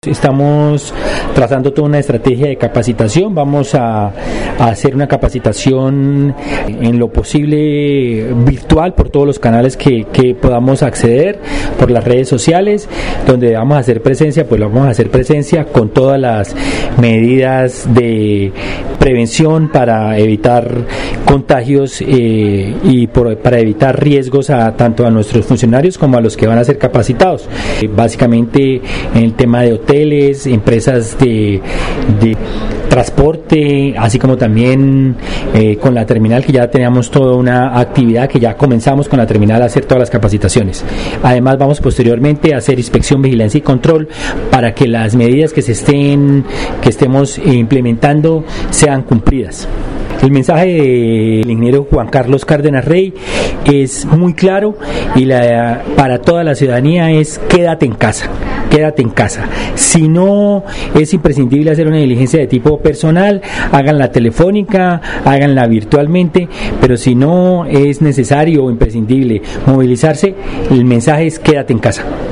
Estamos trazando toda una estrategia de capacitación. Vamos a hacer una capacitación en lo posible virtual por todos los canales que podamos acceder, por las redes sociales, donde vamos a hacer presencia, pues vamos a hacer presencia con todas las medidas de prevención para evitar contagios para evitar riesgos tanto a nuestros funcionarios como a los que van a ser capacitados. Básicamente en el tema de hoteles, empresas de transporte, así como también con la terminal, que ya teníamos toda una actividad que ya comenzamos con la terminal a hacer todas las capacitaciones. Además vamos posteriormente a hacer inspección, vigilancia y control para que las medidas que estemos implementando sean cumplidas. El mensaje del ingeniero Juan Carlos Cárdenas Rey es muy claro y para toda la ciudadanía es: quédate en casa. Quédate en casa. Si no es imprescindible hacer una diligencia de tipo personal, háganla telefónica, háganla virtualmente, pero si no es necesario o imprescindible movilizarse, el mensaje es: quédate en casa.